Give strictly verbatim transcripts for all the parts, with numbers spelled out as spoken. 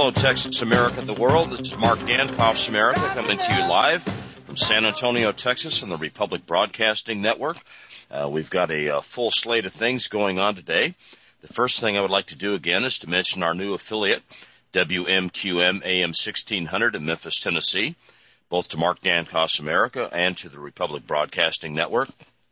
Hello, Texas, America, and the world. This is Mark Dankoff's America coming to you live from San Antonio, Texas, on the Republic Broadcasting Network. Uh, we've got a, a full slate of things going on today. The first thing I would like to do again is to mention our new affiliate, W M Q M A M sixteen hundred in Memphis, Tennessee, both to Mark Dankoff's America and to the Republic Broadcasting Network.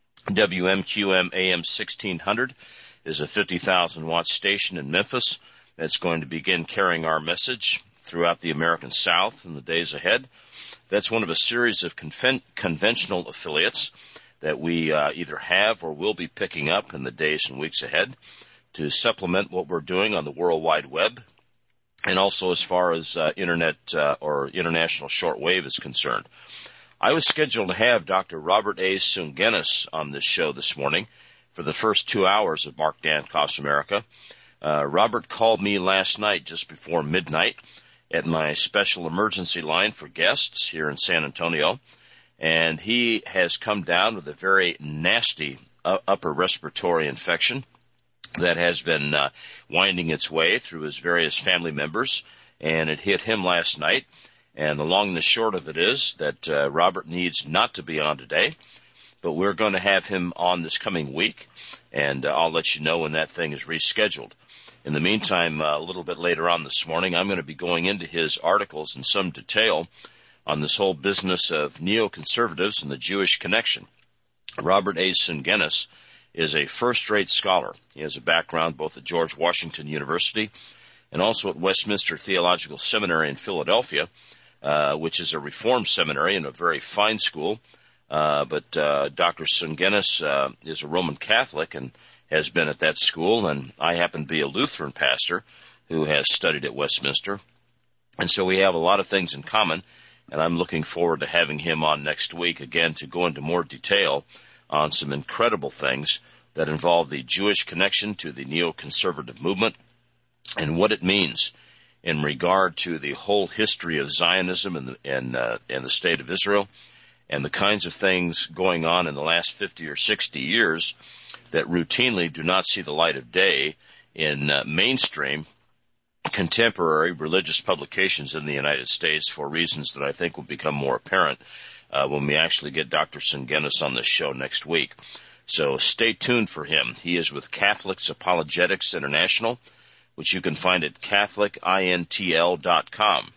W M Q M A M sixteen hundred is a fifty thousand watt station in Memphis that's going to begin carrying our message throughout the American South in the days ahead. That's one of a series of conven- conventional affiliates that we uh, either have or will be picking up in the days and weeks ahead to supplement what we're doing on the World Wide Web, and also as far as uh, Internet uh, or international shortwave is concerned. I was scheduled to have Doctor Robert A. Sungenis on this show this morning for the first two hours of Mark Dankoff's America. Uh, Robert called me last night just before midnight at my special emergency line for guests here in San Antonio, and he has come down with a very nasty uh, upper respiratory infection that has been uh, winding its way through his various family members, and it hit him last night. And the long and the short of it is that uh, Robert needs not to be on today, but we're going to have him on this coming week, and uh, I'll let you know when that thing is rescheduled. In the meantime, uh, a little bit later on this morning, I'm going to be going into his articles in some detail on this whole business of neoconservatives and the Jewish connection. Robert A. Sungenis is a first-rate scholar. He has a background both at George Washington University and also at Westminster Theological Seminary in Philadelphia, uh, which is a Reformed seminary and a very fine school. Uh, but uh, Doctor Sungenis uh, is a Roman Catholic and has been at that school, and I happen to be a Lutheran pastor who has studied at Westminster. And so we have a lot of things in common, and I'm looking forward to having him on next week, again, to go into more detail on some incredible things that involve the Jewish connection to the neoconservative movement and what it means in regard to the whole history of Zionism and the, and, uh, and the State of Israel, and the kinds of things going on in the last fifty or sixty years that routinely do not see the light of day in uh, mainstream contemporary religious publications in the United States for reasons that I think will become more apparent uh, when we actually get Doctor Sungenis on this show next week. So stay tuned for him. He is with Catholics Apologetics International, which you can find at Catholic Intl dot com.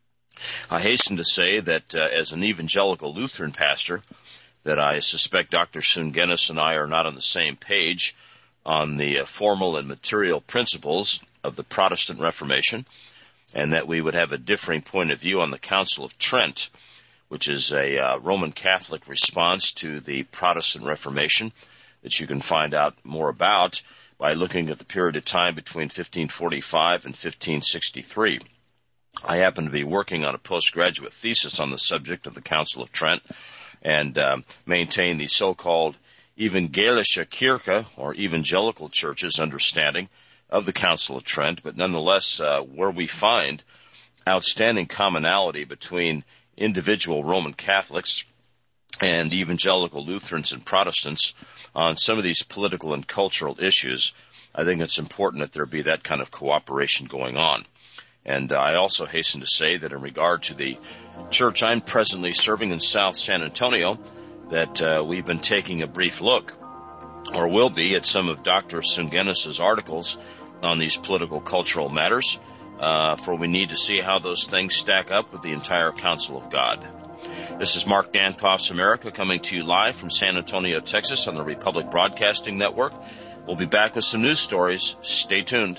I hasten to say that uh, as an evangelical Lutheran pastor, that I suspect Doctor Sungenis and I are not on the same page on the uh, formal and material principles of the Protestant Reformation, and that we would have a differing point of view on the Council of Trent, which is a uh, Roman Catholic response to the Protestant Reformation that you can find out more about by looking at the period of time between fifteen forty-five and fifteen sixty-three. I happen to be working on a postgraduate thesis on the subject of the Council of Trent, and um, maintain the so-called Evangelische Kirche, or evangelical church's understanding of the Council of Trent, but nonetheless uh, where we find outstanding commonality between individual Roman Catholics and evangelical Lutherans and Protestants on some of these political and cultural issues. I think it's important that there be that kind of cooperation going on. And uh, I also hasten to say that in regard to the church I'm presently serving in South San Antonio, that uh, we've been taking a brief look, or will be, at some of Doctor Sungenis' articles on these political cultural matters, uh, for we need to see how those things stack up with the entire counsel of God. This is Mark Dankoff's America coming to you live from San Antonio, Texas on the Republic Broadcasting Network. We'll be back with some news stories. Stay tuned.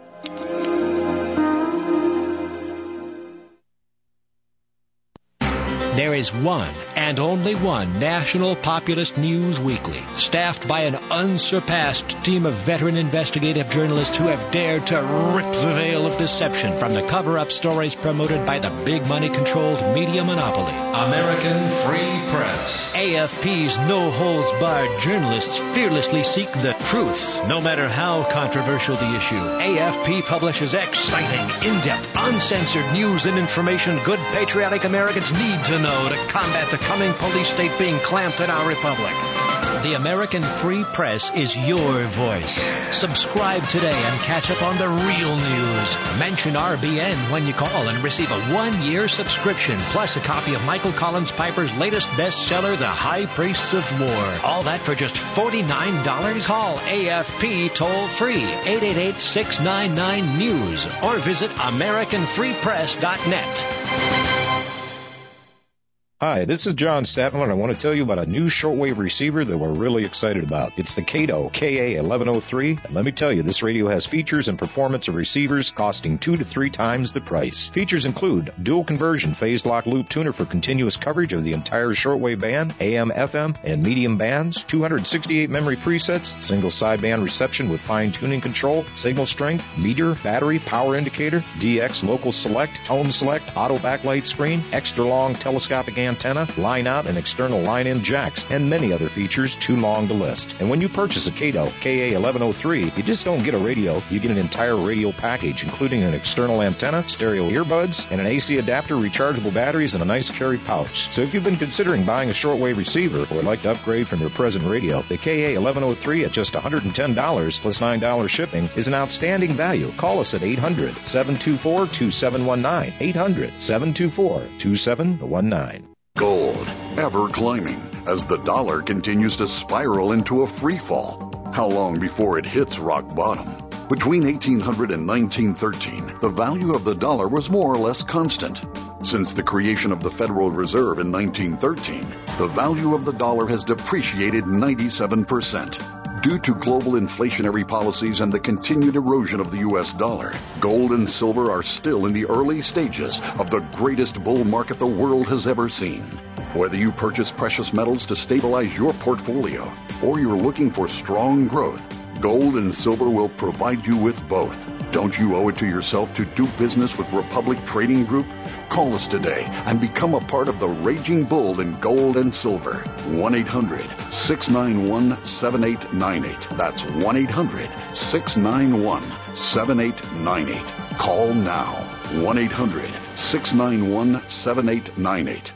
There is one and only one national populist news weekly, staffed by an unsurpassed team of veteran investigative journalists who have dared to rip the veil of deception from the cover-up stories promoted by the big money-controlled media monopoly. American Free Press. A F P's no-holds-barred journalists fearlessly seek the truth, no matter how controversial the issue. A F P publishes exciting, in-depth, uncensored news and information good patriotic Americans need to know to combat the coming police state being clamped in our republic. The American Free Press is your voice. Subscribe today and catch up on the real news. Mention R B N when you call and receive a one-year subscription, plus a copy of Michael Collins Piper's latest bestseller, The High Priests of War. All that for just forty-nine dollars. Call A F P toll-free, eight eight eight, six nine nine, news, or visit American Free Press dot net. Hi, this is John Statman, and I want to tell you about a new shortwave receiver that we're really excited about. It's the Kato K A eleven oh three, and let me tell you, this radio has features and performance of receivers costing two to three times the price. Features include dual conversion phase lock loop tuner for continuous coverage of the entire shortwave band, A M, F M, and medium bands, two hundred sixty-eight memory presets, single sideband reception with fine-tuning control, signal strength, meter, battery, power indicator, D X local select, tone select, auto backlight screen, extra long telescopic antenna, line out and external line in jacks, and many other features too long to list. And when you purchase a Kato K A eleven oh three, you just don't get a radio, you get an entire radio package, including an external antenna, stereo earbuds, and an A C adapter, rechargeable batteries, and a nice carry pouch. So if you've been considering buying a shortwave receiver or would like to upgrade from your present radio, the K A eleven oh three at just one hundred ten dollars plus nine dollars shipping is an outstanding value. Call us at eight hundred, seven two four, two seven one nine, eight hundred, seven two four, two seven one nine. Gold, ever climbing, as the dollar continues to spiral into a free fall. How long before it hits rock bottom? Between eighteen hundred and nineteen thirteen, the value of the dollar was more or less constant. Since the creation of the Federal Reserve in nineteen thirteen, the value of the dollar has depreciated ninety-seven percent. Due to global inflationary policies and the continued erosion of the U S dollar, gold and silver are still in the early stages of the greatest bull market the world has ever seen. Whether you purchase precious metals to stabilize your portfolio or you're looking for strong growth, gold and silver will provide you with both. Don't you owe it to yourself to do business with Republic Trading Group? Call us today and become a part of the raging bull in gold and silver. one eight hundred, six nine one, seven eight nine eight. That's one eight hundred, six nine one, seven eight nine eight. Call now. one eight hundred, six nine one, seven eight nine eight.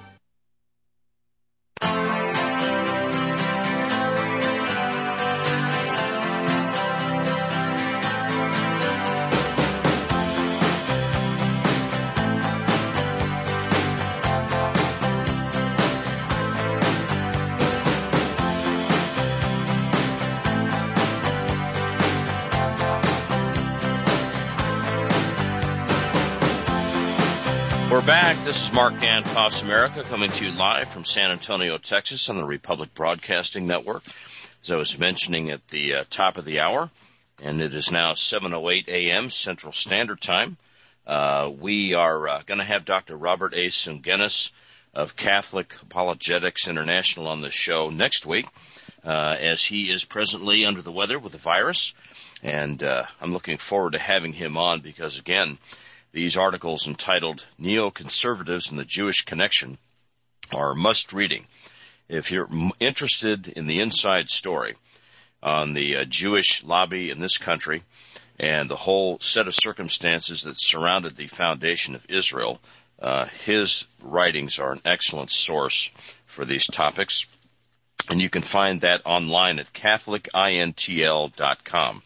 We're back. This is Mark Dankoff's America, coming to you live from San Antonio, Texas on the Republic Broadcasting Network. As I was mentioning at the uh, top of the hour, and it is now seven oh eight a.m. Central Standard Time, uh, we are uh, going to have Doctor Robert A. Sungenis of Catholic Apologetics International on the show next week, uh, as he is presently under the weather with the virus. And uh, I'm looking forward to having him on because, again, these articles entitled Neoconservatives and the Jewish Connection are must-reading. If you're interested in the inside story on the uh, Jewish lobby in this country and the whole set of circumstances that surrounded the foundation of Israel, uh, his writings are an excellent source for these topics. And you can find that online at Catholic Intl dot com.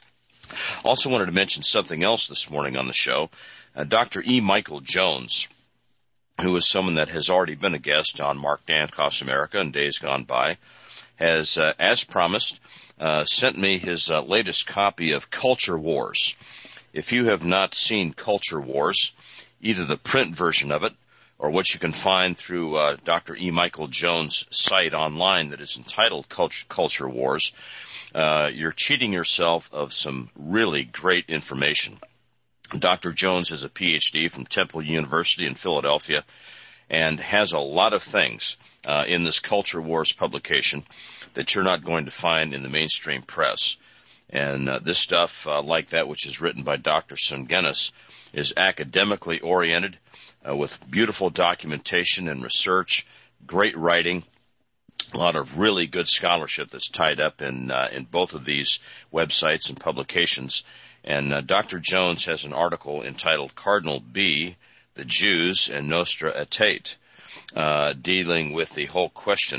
Also wanted to mention something else this morning on the show. Uh, Doctor E. Michael Jones, who is someone that has already been a guest on Mark Dankoff's America in days gone by, has, uh, as promised, uh, sent me his uh, latest copy of Culture Wars. If you have not seen Culture Wars, either the print version of it or what you can find through uh, Doctor E. Michael Jones' site online that is entitled Culture, Culture Wars, uh, you're cheating yourself of some really great information. Doctor Jones has a P H D from Temple University in Philadelphia and has a lot of things uh, in this Culture Wars publication that you're not going to find in the mainstream press. And uh, this stuff, uh, like that which is written by Doctor Sungenis, is academically oriented uh, with beautiful documentation and research, great writing, a lot of really good scholarship that's tied up in uh, in both of these websites and publications. And uh, Doctor Jones has an article entitled Cardinal B, the Jews and Nostra Aetate, uh, dealing with the whole question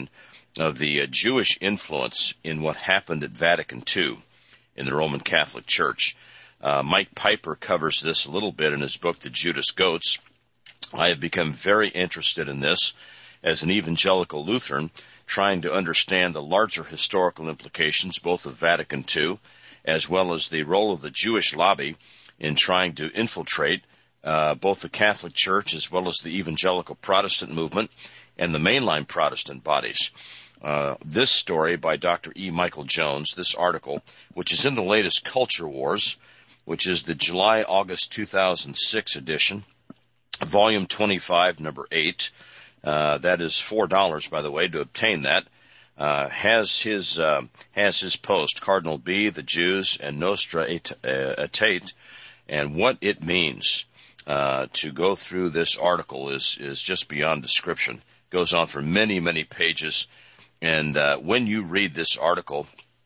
of the uh, Jewish influence in what happened at Vatican Two in the Roman Catholic Church. Uh, Mike Piper covers this a little bit in his book, The Judas Goats. I have become very interested in this as an evangelical Lutheran, trying to understand the larger historical implications both of Vatican Two as well as the role of the Jewish lobby in trying to infiltrate uh, both the Catholic Church as well as the evangelical Protestant movement and the mainline Protestant bodies. Uh, this story by Doctor E. Michael Jones, this article, which is in the latest Culture Wars, which is the July-August two thousand six edition, volume twenty-five, number eight. Uh, that is four dollars, by the way, to obtain that. Uh, has his uh, has his post, Cardinal B, the Jews, and Nostra Aetate, and what it means uh, to go through this article is is just beyond description. Goes on for many, many pages, and uh, when you read this article,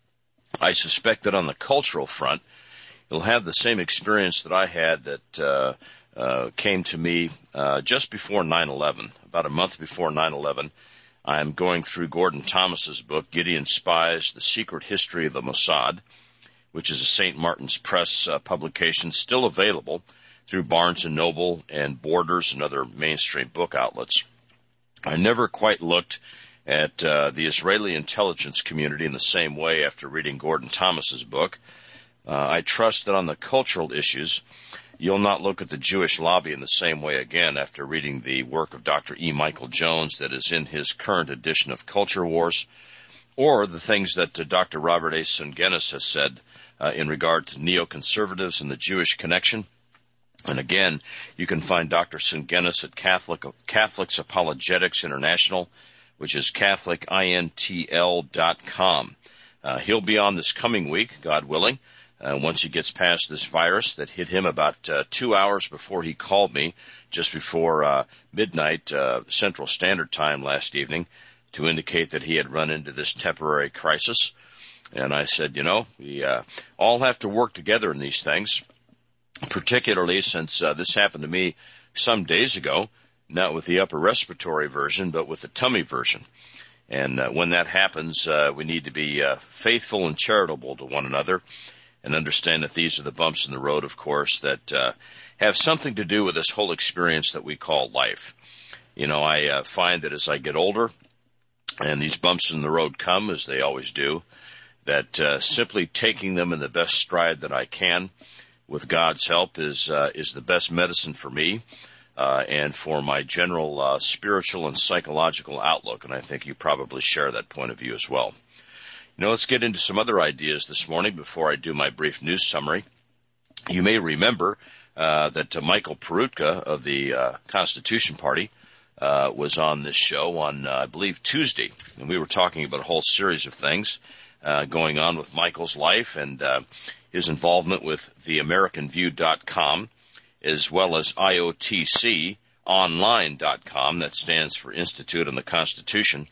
I suspect that on the cultural front, you'll have the same experience that I had that uh, uh, came to me uh, just before nine eleven, about a month before nine eleven. I'm going through Gordon Thomas's book, Gideon Spies, The Secret History of the Mossad, which is a Saint Martin's Press uh, publication, still available through Barnes and Noble and Borders and other mainstream book outlets. I never quite looked at uh, the Israeli intelligence community in the same way after reading Gordon Thomas's book. Uh, I trust that on the cultural issues, you'll not look at the Jewish lobby in the same way again after reading the work of Doctor E. Michael Jones that is in his current edition of Culture Wars, or the things that uh, Doctor Robert A. Sungenis has said uh, in regard to neoconservatives and the Jewish connection. And again, you can find Doctor Sungenis at Catholic, Catholics Apologetics International, which is Catholic Intl dot com. Uh, he'll be on this coming week, God willing, uh, once he gets past this virus that hit him about uh, two hours before he called me, just before uh, midnight uh, Central Standard Time last evening, to indicate that he had run into this temporary crisis. And I said, you know, we uh, all have to work together in these things, particularly since uh, this happened to me some days ago, not with the upper respiratory version, but with the tummy version. And uh, when that happens, uh, we need to be uh, faithful and charitable to one another and understand that these are the bumps in the road, of course, that uh, have something to do with this whole experience that we call life. You know, I uh, find that as I get older and these bumps in the road come, as they always do, that uh, simply taking them in the best stride that I can with God's help is uh, is the best medicine for me uh, and for my general uh, spiritual and psychological outlook, and I think you probably share that point of view as well. You know, let's get into some other ideas this morning before I do my brief news summary. You may remember uh, that uh, Michael Peroutka of the uh, Constitution Party uh, was on this show on, uh, I believe, Tuesday, and we were talking about a whole series of things uh, going on with Michael's life and uh, his involvement with the American View dot com, as well as I O T C online dot com, that stands for Institute on the Constitution.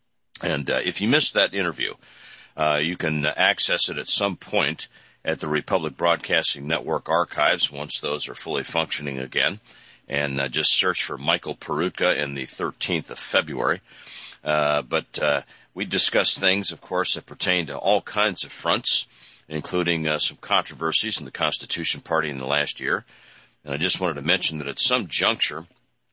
And uh, if you missed that interview, uh, you can access it at some point at the Republic Broadcasting Network archives once those are fully functioning again. And uh, just search for Michael Peroutka in the thirteenth of February. Uh, but uh, we discussed things, of course, that pertain to all kinds of fronts, including uh, some controversies in the Constitution Party in the last year. And I just wanted to mention that at some juncture,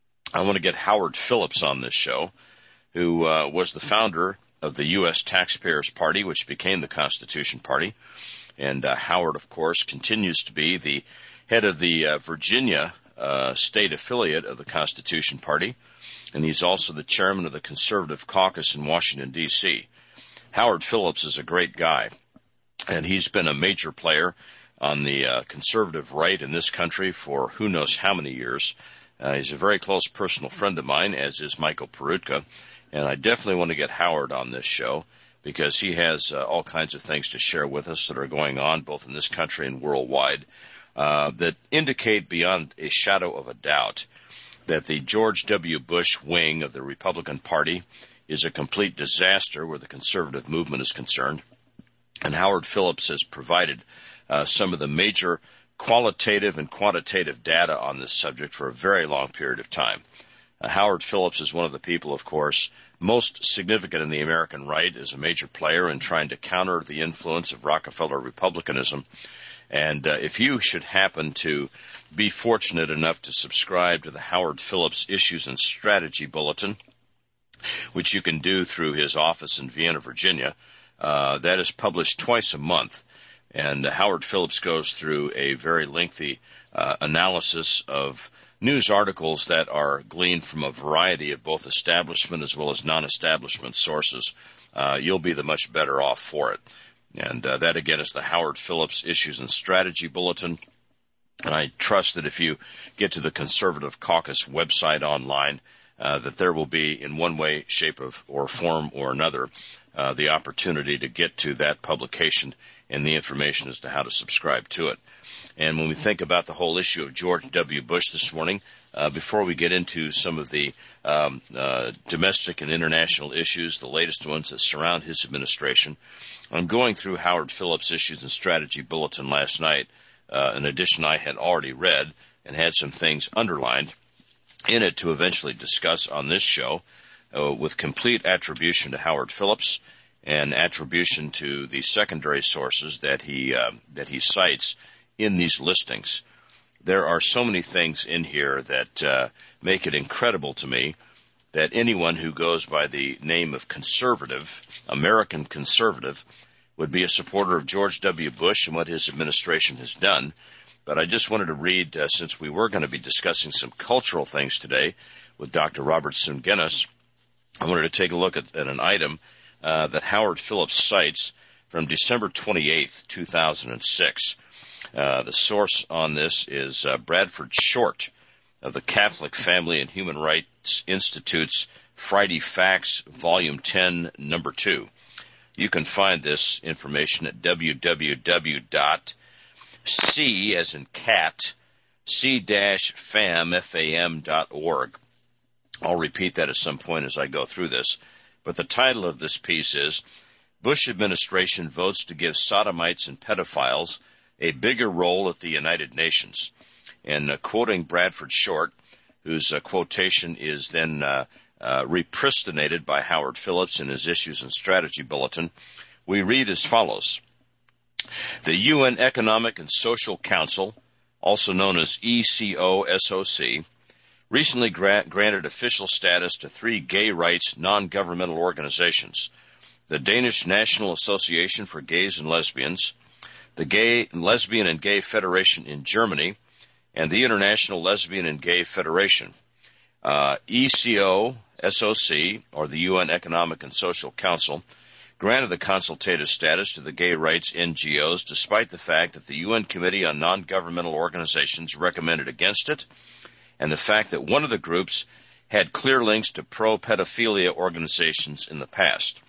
I want to get Howard Phillips on this show, who uh, was the founder of the U S Taxpayers Party, which became the Constitution Party. And uh, Howard, of course, continues to be the head of the uh, Virginia uh, state affiliate of the Constitution Party, and he's also the chairman of the Conservative Caucus in Washington, D C Howard Phillips is a great guy, and he's been a major player on the uh, conservative right in this country for who knows how many years. Uh, he's a very close personal friend of mine, as is Michael Peroutka, and I definitely want to get Howard on this show because he has uh, all kinds of things to share with us that are going on both in this country and worldwide uh, that indicate beyond a shadow of a doubt that the George W. Bush wing of the Republican Party is a complete disaster where the conservative movement is concerned. And Howard Phillips has provided uh, some of the major qualitative and quantitative data on this subject for a very long period of time. Uh, Howard Phillips is one of the people, of course, most significant in the American right as a major player in trying to counter the influence of Rockefeller Republicanism. And uh, if you should happen to be fortunate enough to subscribe to the Howard Phillips Issues and Strategy Bulletin, which you can do through his office in Vienna, Virginia, uh, that is published twice a month. And uh, Howard Phillips goes through a very lengthy uh, analysis of news articles that are gleaned from a variety of both establishment as well as non-establishment sources. Uh, you'll be the much better off for it. And uh, that, again, is the Howard Phillips Issues and Strategy Bulletin. And I trust that if you get to the Conservative Caucus website online, uh, that there will be, in one way, shape, of, or form or another, uh, the opportunity to get to that publication and the information as to how to subscribe to it. And when we think about the whole issue of George W. Bush this morning, uh, before we get into some of the um, uh, domestic and international issues, the latest ones that surround his administration, I'm going through Howard Phillips' Issues and Strategy Bulletin last night, uh, an edition I had already read and had some things underlined in it to eventually discuss on this show uh, with complete attribution to Howard Phillips and attribution to the secondary sources that he uh, that he cites in these listings. There are so many things in here that uh, make it incredible to me that anyone who goes by the name of conservative, American conservative, would be a supporter of George W. Bush and what his administration has done. But I just wanted to read, uh, since we were going to be discussing some cultural things today with Doctor Robert Sungenis, I wanted to take a look at, at an item uh, that Howard Phillips cites from December twenty-eighth, two thousand six. Uh, the source on this is uh, Bradford Short of the Catholic Family and Human Rights Institute's Friday Facts, Volume ten, Number two. You can find this information at w w w dot c, as in cat, c dash fam, F A M dot org. I'll repeat that at some point as I go through this. But the title of this piece is Bush Administration Votes to Give Sodomites and Pedophiles a Bigger Role at the United Nations. And uh, quoting Bradford Short, whose uh, quotation is then uh, uh, repristinated by Howard Phillips in his Issues and Strategy Bulletin, we read as follows. The U N Economic and Social Council, also known as E C O S O C, recently gra- granted official status to three gay rights non-governmental organizations, the Danish National Association for Gays and Lesbians, the Gay, Lesbian and Gay Federation in Germany, and the International Lesbian and Gay Federation. Uh, E C O S O C, or the U N Economic and Social Council, granted the consultative status to the gay rights N G Os despite the fact that the U N Committee on Non-Governmental Organizations recommended against it, and the fact that one of the groups had clear links to pro-pedophilia organizations in the past.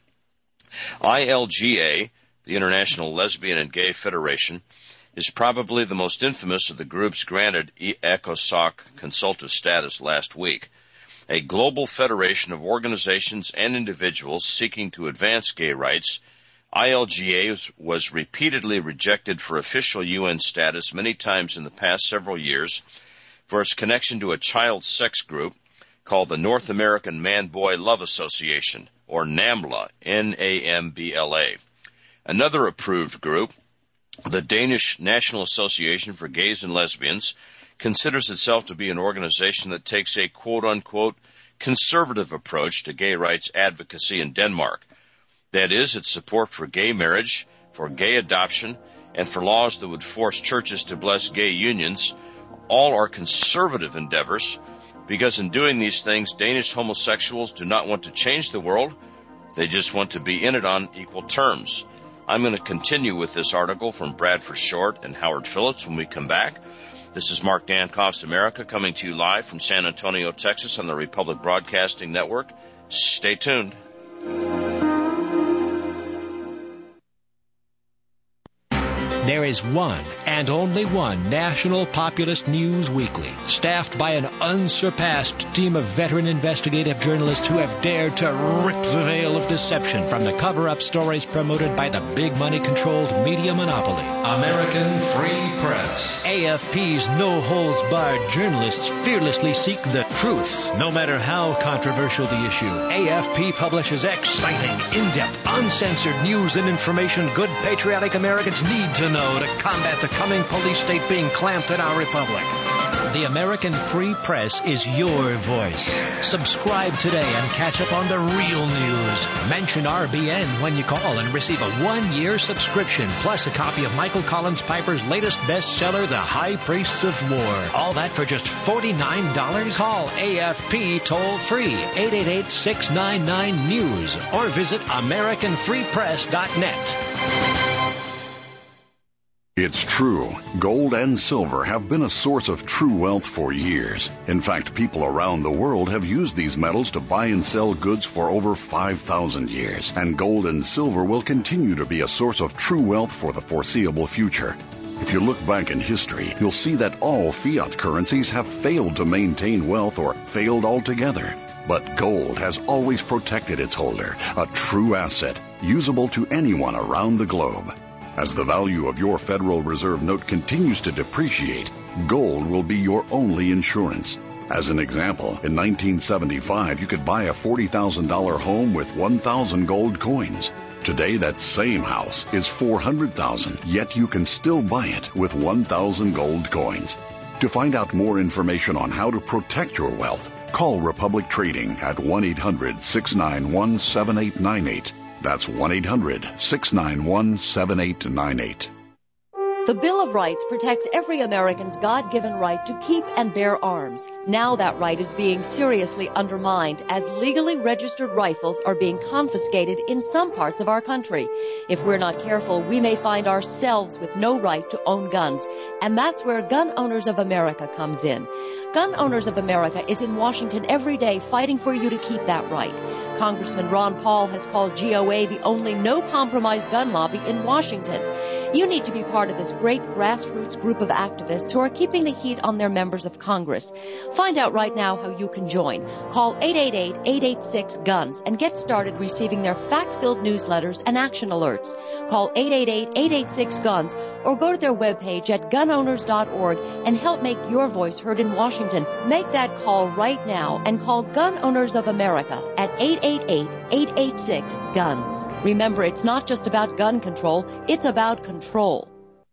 I L G A, the International Lesbian and Gay Federation, is probably the most infamous of the groups granted ECOSOC consultative status last week, a global federation of organizations and individuals seeking to advance gay rights. I L G A was repeatedly rejected for official U N status many times in the past several years for its connection to a child sex group called the North American Man-Boy Love Association, or NAMBLA, N A M B L A. Another approved group, the Danish National Association for Gays and Lesbians, considers itself to be an organization that takes a quote-unquote conservative approach to gay rights advocacy in Denmark. That is, its support for gay marriage, for gay adoption, and for laws that would force churches to bless gay unions. All are conservative endeavors, because in doing these things, Danish homosexuals do not want to change the world. They just want to be in it on equal terms. I'm going to continue with this article from Bradford Short and Howard Phillips when we come back. This is Mark Dankoff's America, coming to you live from San Antonio, Texas on the Republic Broadcasting Network. Stay tuned. There is one and only one National Populist News Weekly, staffed by an unsurpassed team of veteran investigative journalists who have dared to rip the veil of deception from the cover-up stories promoted by the big money-controlled media monopoly. American Free Press. A F P's no-holds-barred journalists fearlessly seek the truth, no matter how controversial the issue. A F P publishes exciting, in-depth, uncensored news and information good patriotic Americans need to know to combat the coming police state being clamped in our republic. The American Free Press is your voice. Subscribe today and catch up on the real news. Mention R B N when you call and receive a one-year subscription, plus a copy of Michael Collins Piper's latest bestseller, The High Priests of War. All that for just forty-nine dollars. Call A F P toll-free, eight eight eight, six nine nine, news, or visit American Free Press dot net. It's true. Gold and silver have been a source of true wealth for years. In fact, people around the world have used these metals to buy and sell goods for over five thousand years. And gold and silver will continue to be a source of true wealth for the foreseeable future. If you look back in history, you'll see that all fiat currencies have failed to maintain wealth or failed altogether. But gold has always protected its holder, a true asset, usable to anyone around the globe. As the value of your Federal Reserve note continues to depreciate, gold will be your only insurance. As an example, in nineteen seventy-five, you could buy a forty thousand dollars home with one thousand gold coins. Today, that same house is four hundred thousand dollars, yet you can still buy it with one thousand gold coins. To find out more information on how to protect your wealth, call Republic Trading at one eight hundred, six nine one, seven eight nine eight. That's one eight hundred, six nine one, seven eight nine eight. The Bill of Rights protects every American's God-given right to keep and bear arms. Now that right is being seriously undermined as legally registered rifles are being confiscated in some parts of our country. If we're not careful, we may find ourselves with no right to own guns, and that's where Gun Owners of America comes in. Gun Owners of America is in Washington every day fighting for you to keep that right. Congressman Ron Paul has called G O A the only no-compromise gun lobby in Washington. You need to be part of this great grassroots group of activists who are keeping the heat on their members of Congress. Find out right now how you can join. Call eight eight eight, eight eight six, GUNS and get started receiving their fact-filled newsletters and action alerts. Call eight eight eight, eight eight six, GUNS or go to their webpage at gun owners dot org and help make your voice heard in Washington. Make that call right now and call Gun Owners of America at eight eight eight, eight eight six, GUNS. Remember, it's not just about gun control, it's about control.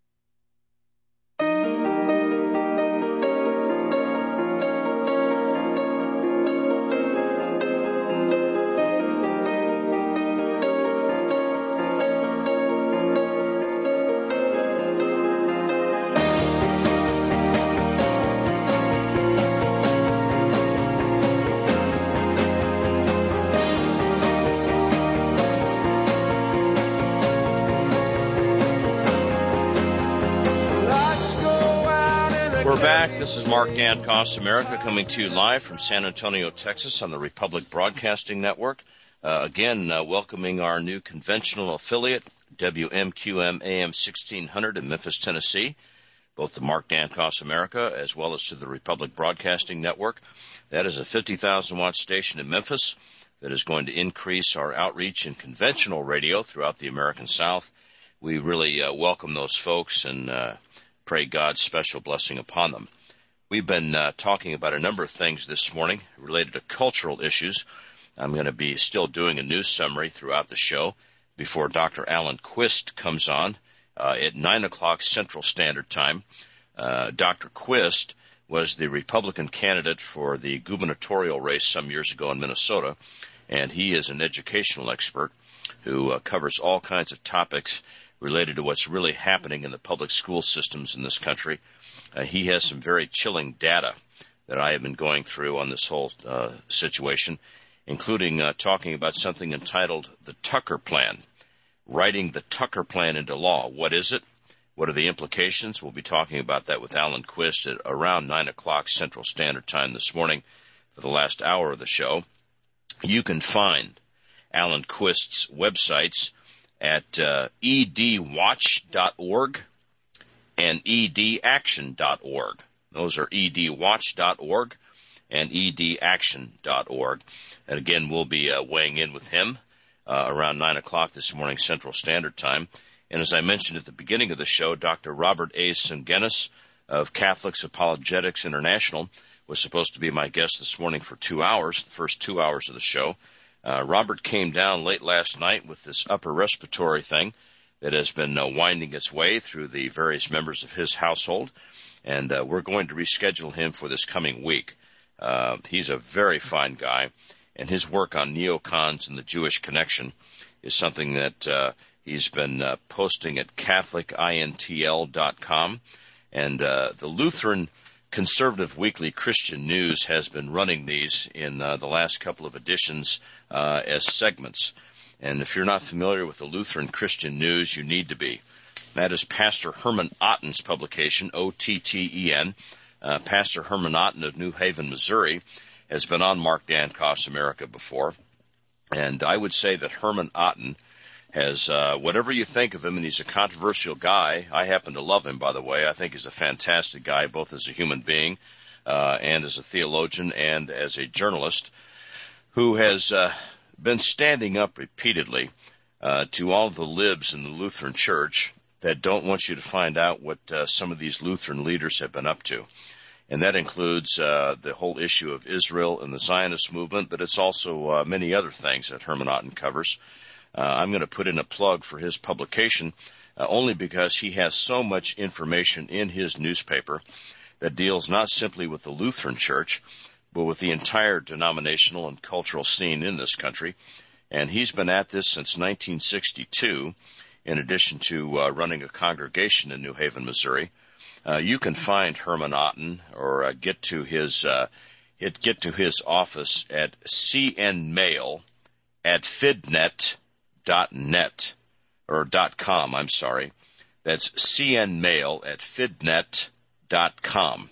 This is Mark Dankoff's America coming to you live from San Antonio, Texas on the Republic Broadcasting Network. Uh, again, uh, welcoming our new conventional affiliate, W M Q M A M sixteen hundred in Memphis, Tennessee, both to Mark Dankoff's America as well as to the Republic Broadcasting Network. That is a fifty thousand watt station in Memphis that is going to increase our outreach in conventional radio throughout the American South. We really uh, welcome those folks and uh, pray God's special blessing upon them. We've been uh, talking about a number of things this morning related to cultural issues. I'm going to be still doing a news summary throughout the show before Doctor Alan Quist comes on uh, at nine o'clock Central Standard Time. Uh, Doctor Quist was the Republican candidate for the gubernatorial race some years ago in Minnesota, and he is an educational expert who uh, covers all kinds of topics related to what's really happening in the public school systems in this country. Uh, he has some very chilling data that I have been going through on this whole uh, situation, including uh, talking about something entitled the Tucker Plan, writing the Tucker Plan into law. What is it? What are the implications? We'll be talking about that with Alan Quist at around nine o'clock Central Standard Time this morning for the last hour of the show. You can find Alan Quist's websites at uh, e d watch dot org, and e d action dot org. Those are e d watch dot org and e d action dot org. And again, we'll be uh, weighing in with him uh, around nine o'clock this morning Central Standard Time. And as I mentioned at the beginning of the show, Doctor Robert A. Sungenis of Catholics Apologetics International was supposed to be my guest this morning for two hours, the first two hours of the show. Uh, Robert came down late last night with this upper respiratory thing that has been uh, winding its way through the various members of his household, and uh, we're going to reschedule him for this coming week. Uh, he's a very fine guy, and his work on neocons and the Jewish connection is something that uh, he's been uh, posting at Catholic Intl dot com, and uh, the Lutheran Conservative Weekly Christian News has been running these in uh, the last couple of editions uh, as segments. And if you're not familiar with the Lutheran Christian News, you need to be. That is Pastor Herman Otten's publication, O T T E N. Uh, Pastor Herman Otten of New Haven, Missouri, has been on Mark Dankoff's America before. And I would say that Herman Otten has, uh, whatever you think of him, and he's a controversial guy. I happen to love him, by the way. I think he's a fantastic guy, both as a human being uh, and as a theologian and as a journalist, who has uh, been standing up repeatedly uh, to all the libs in the Lutheran Church that don't want you to find out what uh, some of these Lutheran leaders have been up to. And that includes uh, the whole issue of Israel and the Zionist movement, but it's also uh, many other things that Herman Otten covers. Uh, I'm going to put in a plug for his publication uh, only because he has so much information in his newspaper that deals not simply with the Lutheran Church, but with the entire denominational and cultural scene in this country. And he's been at this since nineteen sixty-two, in addition to uh, running a congregation in New Haven, Missouri. Uh, you can find Herman Otten or uh, get to his uh, it, get to his office at C N Mail at fidnet dot net or dot com. I'm sorry, that's C N Mail at fidnet dot com.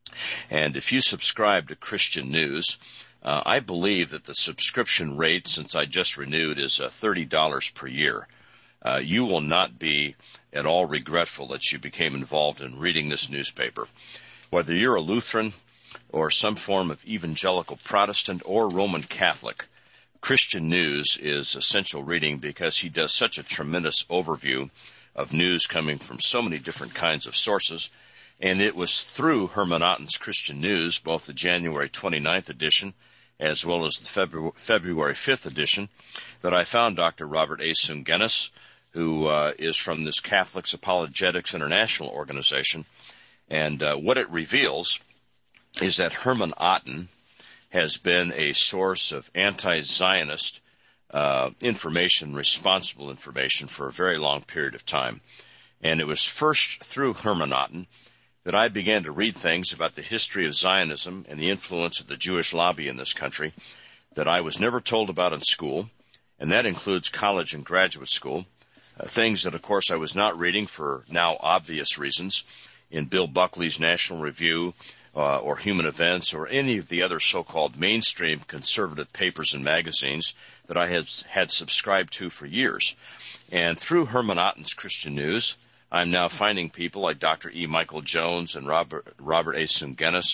And if you subscribe to Christian News, uh, I believe that the subscription rate, since I just renewed, is uh, thirty dollars per year. Uh, you will not be at all regretful that you became involved in reading this newspaper. Whether you're a Lutheran or some form of evangelical Protestant or Roman Catholic, Christian News is essential reading because he does such a tremendous overview of news coming from so many different kinds of sources. And it was through Herman Otten's Christian News, both the January twenty-ninth edition as well as the February fifth edition, that I found Doctor Robert A. Sungenis, who uh, is from this Catholics Apologetics International organization. And uh, what it reveals is that Herman Otten has been a source of anti-Zionist uh, information, responsible information, for a very long period of time. And it was first through Herman Otten that I began to read things about the history of Zionism and the influence of the Jewish lobby in this country that I was never told about in school, and that includes college and graduate school, uh, things that, of course, I was not reading for now obvious reasons in Bill Buckley's National Review uh, or Human Events or any of the other so-called mainstream conservative papers and magazines that I had, had subscribed to for years. And through Herman Otten's Christian News, I'm now finding people like Doctor E. Michael Jones and Robert, Robert A. Sungenis,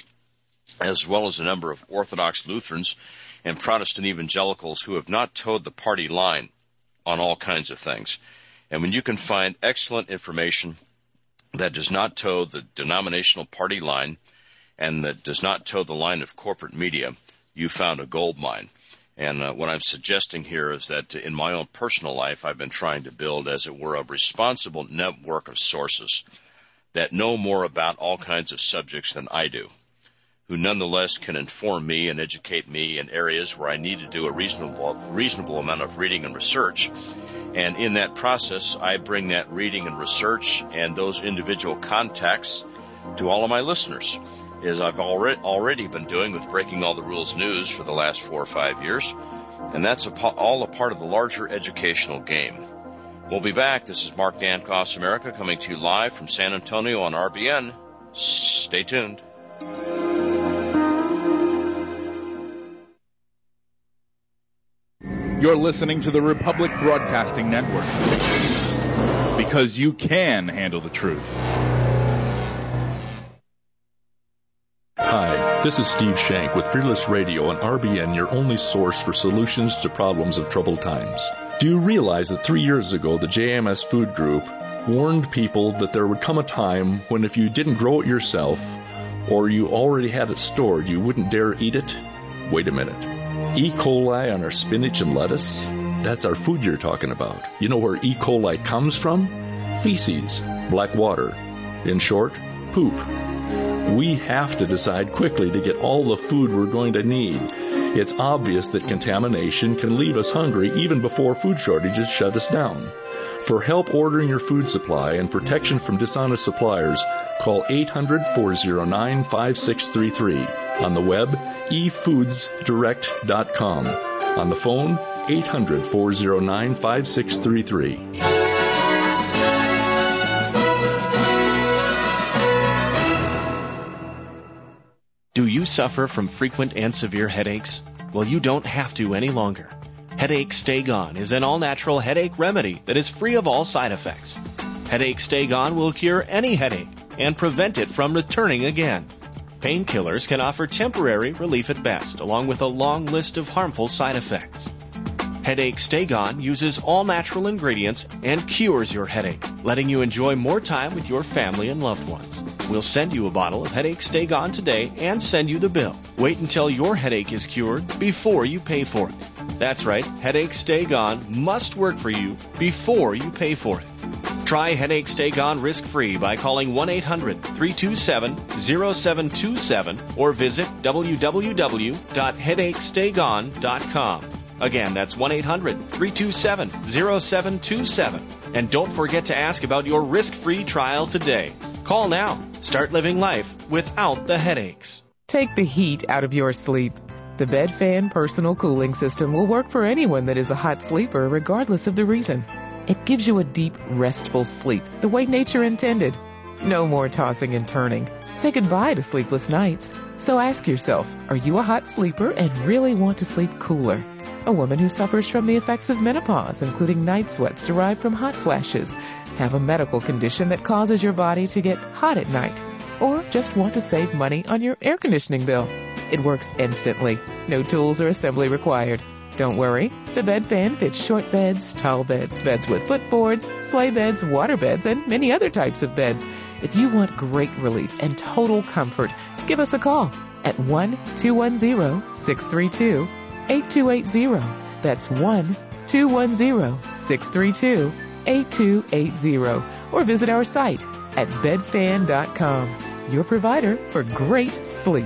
as well as a number of Orthodox Lutherans and Protestant evangelicals who have not towed the party line on all kinds of things. And when you can find excellent information that does not toe the denominational party line and that does not toe the line of corporate media, you found a gold mine. And uh, what I'm suggesting here is that in my own personal life, I've been trying to build, as it were, a responsible network of sources that know more about all kinds of subjects than I do, who nonetheless can inform me and educate me in areas where I need to do a reasonable, reasonable amount of reading and research. And in that process, I bring that reading and research and those individual contacts to all of my listeners, as I've already already been doing with Breaking All the Rules News for the last four or five years. And that's a, all a part of the larger educational game. We'll be back. This is Mark Dankoff's America, coming to you live from San Antonio on R B N. Stay tuned. You're listening to the Republic Broadcasting Network, because you can handle the truth. This is Steve Shank with Fearless Radio and R B N, your only source for solutions to problems of troubled times. Do you realize that three years ago the J M S Food Group warned people that there would come a time when if you didn't grow it yourself or you already had it stored, you wouldn't dare eat it? Wait a minute. E. coli on our spinach and lettuce? That's our food you're talking about. You know where E. coli comes from? Feces, black water. In short, poop. We have to decide quickly to get all the food we're going to need. It's obvious that contamination can leave us hungry even before food shortages shut us down. For help ordering your food supply and protection from dishonest suppliers, call eight hundred, four oh nine, five six three three. On the web, e foods direct dot com. On the phone, eight hundred, four oh nine, five six three three. Do you suffer from frequent and severe headaches? Well, you don't have to any longer. Headache Stay Gone is an all-natural headache remedy that is free of all side effects. Headache Stay Gone will cure any headache and prevent it from returning again. Painkillers can offer temporary relief at best, along with a long list of harmful side effects. Headache Stay Gone uses all-natural ingredients and cures your headache, letting you enjoy more time with your family and loved ones. We'll send you a bottle of Headache Stay Gone today and send you the bill. Wait until your headache is cured before you pay for it. That's right, Headache Stay Gone must work for you before you pay for it. Try Headache Stay Gone risk-free by calling one eight hundred, three two seven, zero seven two seven or visit w w w dot headache stay gone dot com. Again, that's one eight hundred, three two seven, zero seven two seven. And don't forget to ask about your risk-free trial today. Call now. Start living life without the headaches. Take the heat out of your sleep. The BedFan personal cooling system will work for anyone that is a hot sleeper, regardless of the reason. It gives you a deep, restful sleep, the way nature intended. No more tossing and turning. Say goodbye to sleepless nights. So ask yourself, are you a hot sleeper and really want to sleep cooler? A woman who suffers from the effects of menopause, including night sweats derived from hot flashes, have a medical condition that causes your body to get hot at night, or just want to save money on your air conditioning bill. It works instantly. No tools or assembly required. Don't worry, the BedFan fits short beds, tall beds, beds with footboards, sleigh beds, water beds, and many other types of beds. If you want great relief and total comfort, give us a call at one two one zero, six three two, eight two eight zero. That's one two one zero, six three two, eight two eight zero. Or visit our site at bed fan dot com, your provider for great sleep.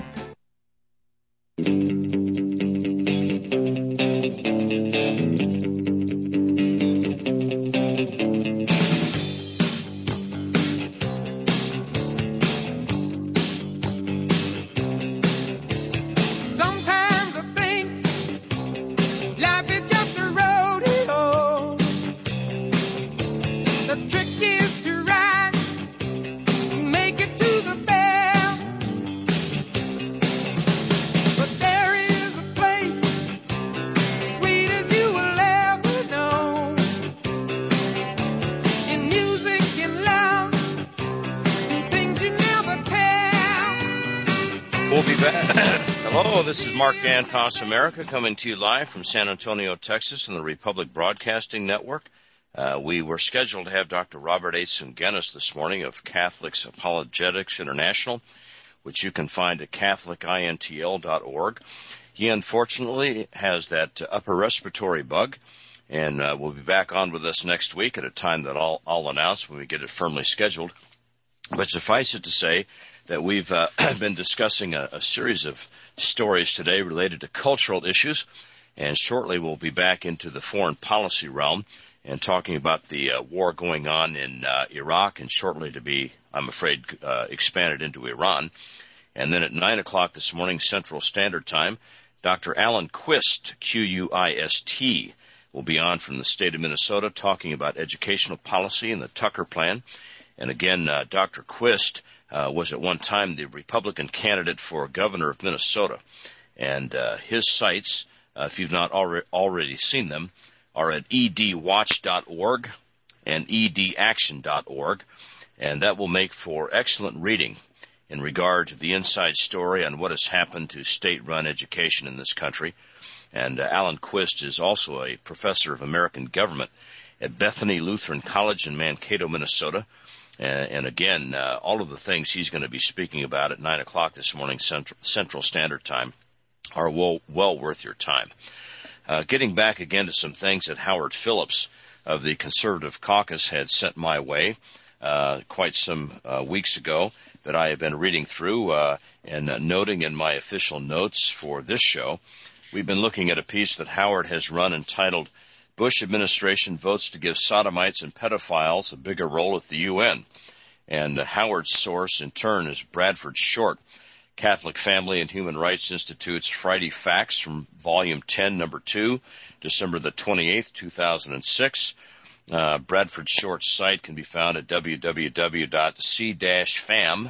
Mark Dankoff's America coming to you live from San Antonio, Texas, and the Republic Broadcasting Network. Uh, we were scheduled to have Doctor Robert A. Sungenis this morning of Catholics Apologetics International, which you can find at catholic intl dot org. He unfortunately has that upper respiratory bug, and uh, will be back on with us next week at a time that I'll, I'll announce when we get it firmly scheduled. But suffice it to say that we've uh, been discussing a, a series of stories today related to cultural issues, and shortly we'll be back into the foreign policy realm and talking about the uh, war going on in uh, Iraq, and shortly to be, I'm afraid, uh, expanded into Iran. And then at nine o'clock this morning, Central Standard Time, Doctor Alan Quist, Q U I S T, will be on from the state of Minnesota talking about educational policy and the Tucker Plan. And again, uh, Doctor Quist Uh, was at one time the Republican candidate for governor of Minnesota. And uh, his sites, uh, if you've not alre- already seen them, are at e d watch dot org and e d action dot org. And that will make for excellent reading. in regard to the inside story on what has happened to state-run education in this country. And uh, Alan Quist is also a professor of American government at Bethany Lutheran College in Mankato, Minnesota. Uh, and again, uh, all of the things he's going to be speaking about at nine o'clock this morning Central, Central Standard Time are well, well worth your time. Uh, getting back again to some things that Howard Phillips of the Conservative Caucus had sent my way uh, quite some uh, weeks ago that I have been reading through uh, and uh, noting in my official notes for this show. We've been looking at a piece that Howard has run entitled Bush Administration Votes to Give Sodomites and Pedophiles a Bigger Role at the U N. And uh, Howard's source, in turn, is Bradford Short, Catholic Family and Human Rights Institute's Friday Facts from Volume ten, Number two, December the twenty-eighth, two thousand six. Uh, Bradford Short's site can be found at w w w dot c dash fam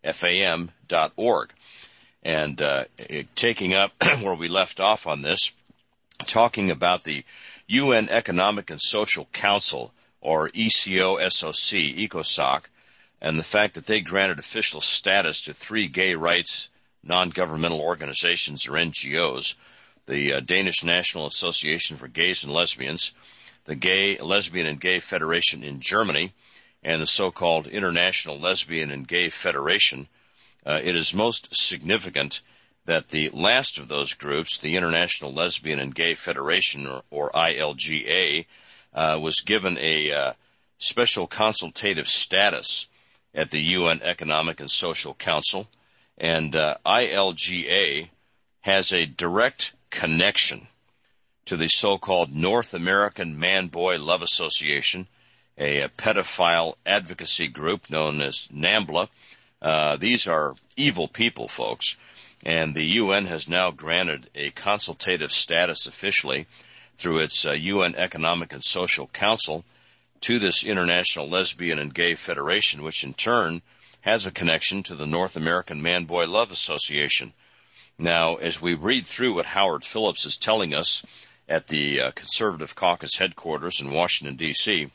dot org. And uh, taking up where we left off on this, talking about the U N Economic and Social Council, or E C O S O C, ECOSOC, and the fact that they granted official status to three gay rights non-governmental organizations, or N G Os, the uh, Danish National Association for Gays and Lesbians, the Gay, Lesbian and Gay Federation in Germany, and the so-called International Lesbian and Gay Federation. Uh, it is most significant that the last of those groups, the International Lesbian and Gay Federation, or, or I L G A, uh, was given a uh, special consultative status at the U N Economic and Social Council, and uh, I L G A has a direct connection to the so-called North American Man-Boy Love Association, a, a pedophile advocacy group known as NAMBLA. Uh, these are evil people, folks. And the U N has now granted a consultative status officially through its uh, U N Economic and Social Council to this International Lesbian and Gay Federation, which in turn has a connection to the North American Man-Boy Love Association. Now, as we read through what Howard Phillips is telling us at the uh, Conservative Caucus headquarters in Washington, D C,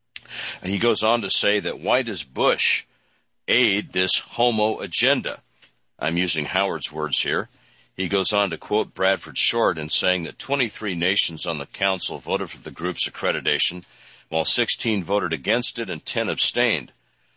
he goes on to say that why does Bush aid this homo agenda? I'm using Howard's words here. He goes on to quote Bradford Short in saying that twenty-three nations on the council voted for the group's accreditation, while sixteen voted against it and ten abstained.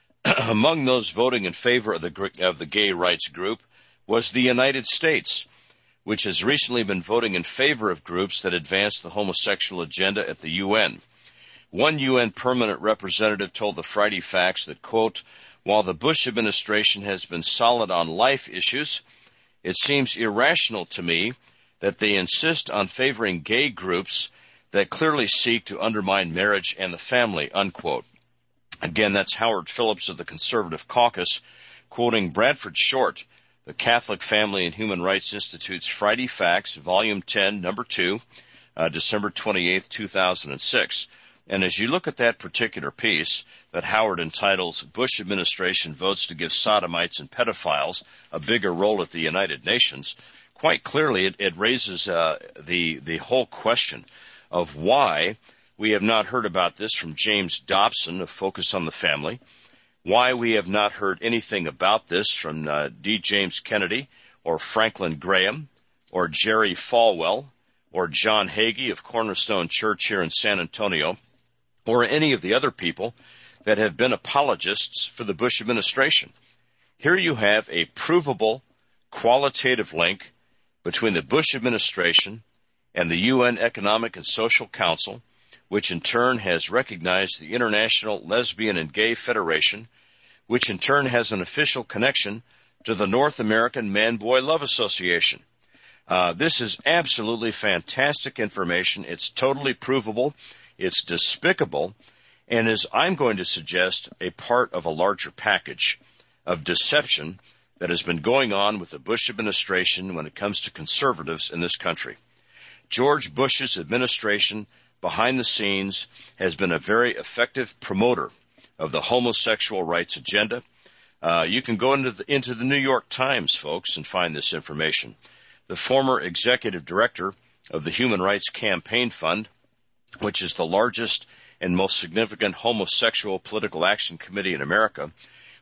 Among those voting in favor of the, of the gay rights group was the United States, which has recently been voting in favor of groups that advance the homosexual agenda at the U N. One U N permanent representative told the Friday Facts that, quote, while the Bush administration has been solid on life issues, it seems irrational to me that they insist on favoring gay groups that clearly seek to undermine marriage and the family, unquote. Again, that's Howard Phillips of the Conservative Caucus, quoting Bradford Short, the Catholic Family and Human Rights Institute's Friday Facts, Volume ten, Number two, uh, December twenty-eighth, two thousand six. And as you look at that particular piece that Howard entitles Bush Administration Votes to Give Sodomites and Pedophiles a Bigger Role at the United Nations, quite clearly it, it raises uh, the, the whole question of why we have not heard about this from James Dobson of Focus on the Family, why we have not heard anything about this from uh, D. James Kennedy or Franklin Graham or Jerry Falwell or John Hagee of Cornerstone Church here in San Antonio, or any of the other people that have been apologists for the Bush administration. Here you have a provable qualitative link between the Bush administration and the U N Economic and Social Council, which in turn has recognized the International Lesbian and Gay Federation, which in turn has an official connection to the North American Man-Boy Love Association. Uh, this is absolutely fantastic information. It's totally provable. It's despicable, and is, I'm going to suggest, a part of a larger package of deception that has been going on with the Bush administration when it comes to conservatives in this country. George Bush's administration, behind the scenes, has been a very effective promoter of the homosexual rights agenda. Uh, you can go into the, into the New York Times, folks, and find this information. The former executive director of the Human Rights Campaign Fund, which is the largest and most significant homosexual political action committee in America,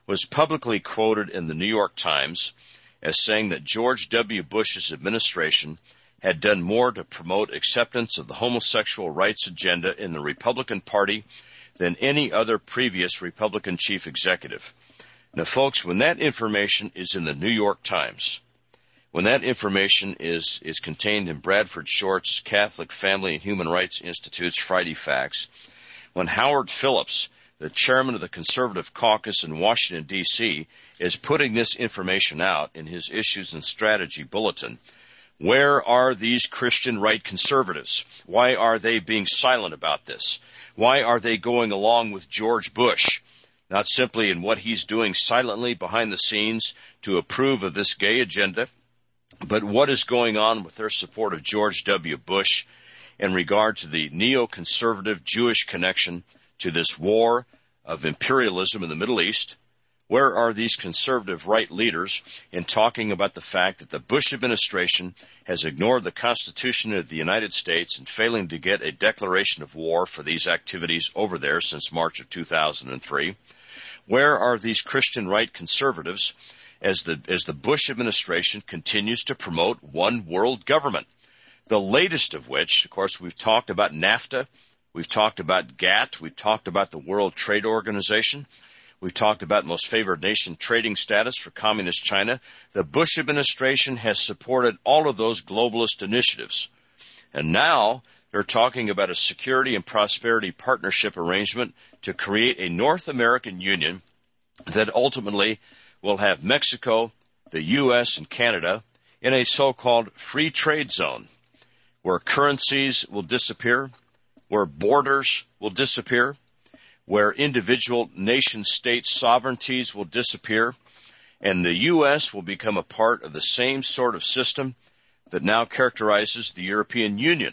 was publicly quoted in the New York Times as saying that George W. Bush's administration had done more to promote acceptance of the homosexual rights agenda in the Republican Party than any other previous Republican chief executive. Now, folks, when that information is in the New York Times, when that information is, is contained in Bradford Short's Catholic Family and Human Rights Institute's Friday Facts, when Howard Phillips, the chairman of the Conservative Caucus in Washington, D C, is putting this information out in his Issues and Strategy Bulletin, where are these Christian right conservatives? Why are they being silent about this? Why are they going along with George Bush, not simply in what he's doing silently behind the scenes to approve of this gay agenda, but what is going on with their support of George W. Bush in regard to the neoconservative Jewish connection to this war of imperialism in the Middle East? Where are these conservative right leaders in talking about the fact that the Bush administration has ignored the Constitution of the United States and failing to get a declaration of war for these activities over there since March of two thousand three? Where are these Christian right conservatives as the, as the Bush administration continues to promote one world government? The latest of which, of course, we've talked about NAFTA, we've talked about GATT, we've talked about the World Trade Organization, we've talked about most favored nation trading status for communist China. The Bush administration has supported all of those globalist initiatives. And now they're talking about a security and prosperity partnership arrangement to create a North American Union that ultimately will have Mexico, the U S, and Canada in a so-called free trade zone where currencies will disappear, where borders will disappear, where individual nation-state sovereignties will disappear, and the U S will become a part of the same sort of system that now characterizes the European Union.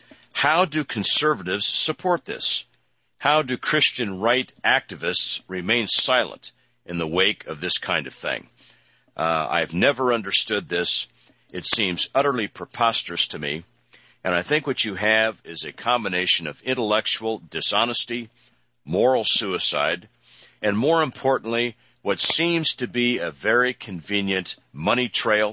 How do conservatives support this? How do Christian right activists remain silent in the wake of this kind of thing? Uh, I've never understood this. It seems utterly preposterous to me. And I think what you have is a combination of intellectual dishonesty, moral suicide, and more importantly, what seems to be a very convenient money trail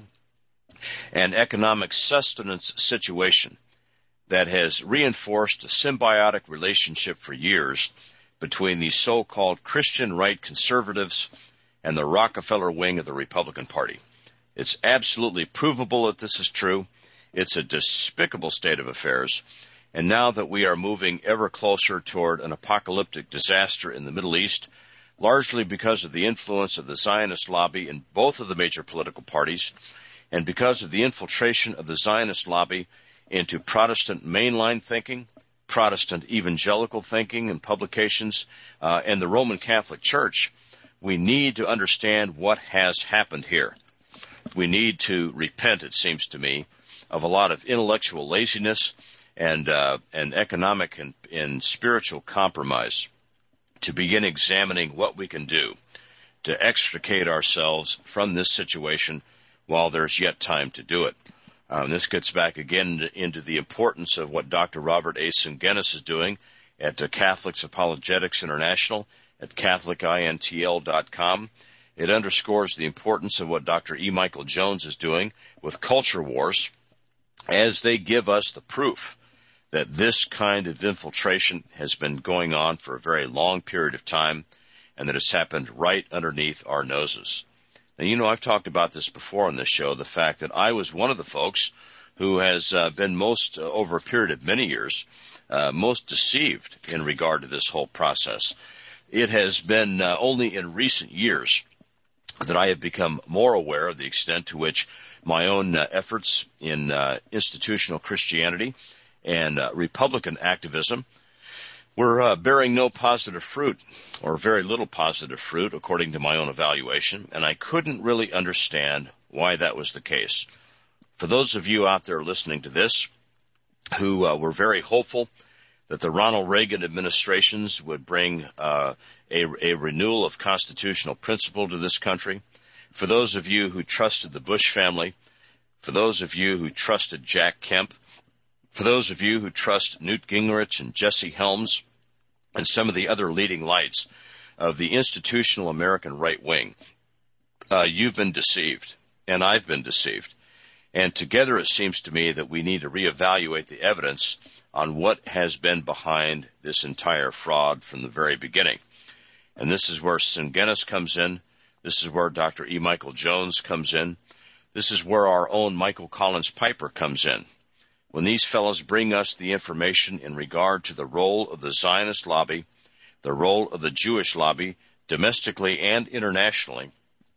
and economic sustenance situation that has reinforced a symbiotic relationship for years between the so-called Christian right conservatives and the Rockefeller wing of the Republican Party. It's absolutely provable that this is true. It's a despicable state of affairs. And now that we are moving ever closer toward an apocalyptic disaster in the Middle East, largely because of the influence of the Zionist lobby in both of the major political parties, and because of the infiltration of the Zionist lobby into Protestant mainline thinking, Protestant evangelical thinking and publications, uh, and the Roman Catholic Church, we need to understand what has happened here. We need to repent, it seems to me, of a lot of intellectual laziness and uh, and economic and, and spiritual compromise to begin examining what we can do to extricate ourselves from this situation while there's yet time to do it. Um, this gets back again into the importance of what Doctor Robert A. Sungenis is doing at uh, Catholics Apologetics International at Catholic Intl dot com. It underscores the importance of what Doctor E. Michael Jones is doing with Culture Wars as they give us the proof that this kind of infiltration has been going on for a very long period of time and that it's happened right underneath our noses. Now, you know, I've talked about this before on this show, the fact that I was one of the folks who has uh, been most, uh, over a period of many years, uh, most deceived in regard to this whole process. It has been uh, only in recent years that I have become more aware of the extent to which my own uh, efforts in uh, institutional Christianity and uh, Republican activism were uh, bearing no positive fruit, or very little positive fruit, according to my own evaluation, and I couldn't really understand why that was the case. For those of you out there listening to this who uh, were very hopeful that the Ronald Reagan administrations would bring uh, a, a renewal of constitutional principle to this country, for those of you who trusted the Bush family, for those of you who trusted Jack Kemp, for those of you who trust Newt Gingrich and Jesse Helms and some of the other leading lights of the institutional American right wing. Uh, you've been deceived, and I've been deceived. And together it seems to me that we need to reevaluate the evidence on what has been behind this entire fraud from the very beginning. And this is where Sungenis comes in. This is where Doctor E. Michael Jones comes in. This is where our own Michael Collins Piper comes in. When these fellows bring us the information in regard to the role of the Zionist lobby, the role of the Jewish lobby, domestically and internationally,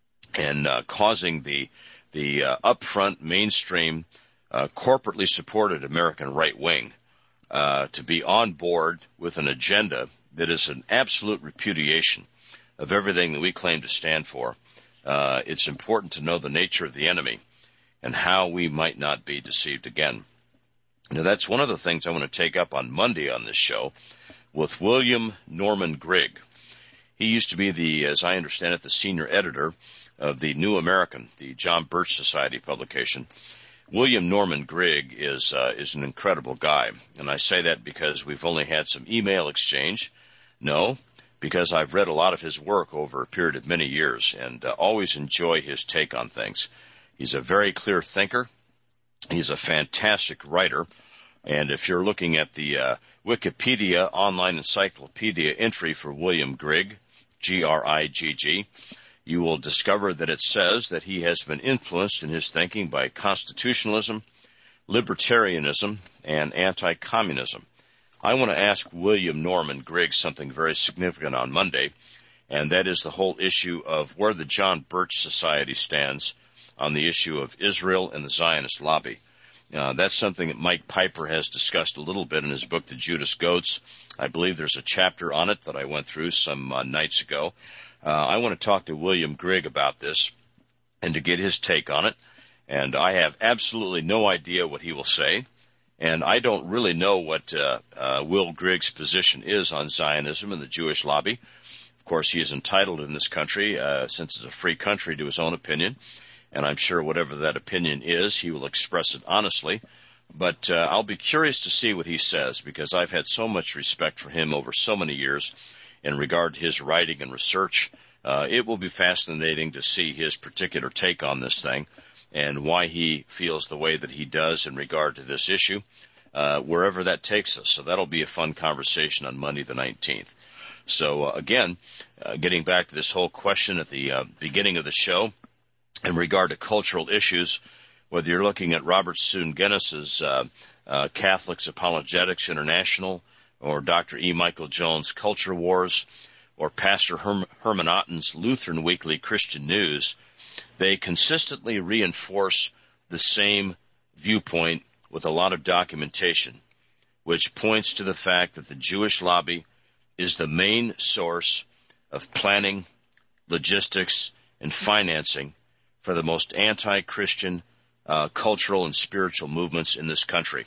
and uh, causing the the uh, upfront, mainstream, uh, corporately supported American right wing uh, to be on board with an agenda that is an absolute repudiation of everything that we claim to stand for. Uh, it's important to know the nature of the enemy and how we might not be deceived again. Now, that's one of the things I want to take up on Monday on this show with William Norman Grigg. He used to be the, as I understand it, the senior editor of the New American, the John Birch Society publication. William Norman Grigg is uh, is an incredible guy, and I say that because we've only had some email exchange. No, because I've read a lot of his work over a period of many years and uh, always enjoy his take on things. He's a very clear thinker. He's a fantastic writer. And if you're looking at the uh, Wikipedia online encyclopedia entry for William Grigg, G R I G G, you will discover that it says that he has been influenced in his thinking by constitutionalism, libertarianism, and anti-communism. I want to ask William Norman Grigg something very significant on Monday, and that is the whole issue of where the John Birch Society stands on the issue of Israel and the Zionist lobby. Uh, that's something that Mike Piper has discussed a little bit in his book, The Judas Goats. I believe there's a chapter on it that I went through some uh, nights ago. Uh, I want to talk to William Grigg about this and to get his take on it. And I have absolutely no idea what he will say. And I don't really know what uh, uh, Will Grigg's position is on Zionism and the Jewish lobby. Of course, he is entitled in this country, uh, since it's a free country, to his own opinion. And I'm sure whatever that opinion is, he will express it honestly. But uh, I'll be curious to see what he says, because I've had so much respect for him over so many years in regard to his writing and research. Uh, it will be fascinating to see his particular take on this thing and why he feels the way that he does in regard to this issue, uh, wherever that takes us. So that'll be a fun conversation on Monday the nineteenth. So, uh, again, uh, getting back to this whole question at the uh, beginning of the show in regard to cultural issues, whether you're looking at Robert Sungenis's uh, uh, Catholics Apologetics International, or Doctor E. Michael Jones' Culture Wars, or Pastor Herm- Herman Otten's Lutheran Weekly Christian News, they consistently reinforce the same viewpoint with a lot of documentation, which points to the fact that the Jewish lobby is the main source of planning, logistics, and financing for the most anti-Christian uh, cultural and spiritual movements in this country.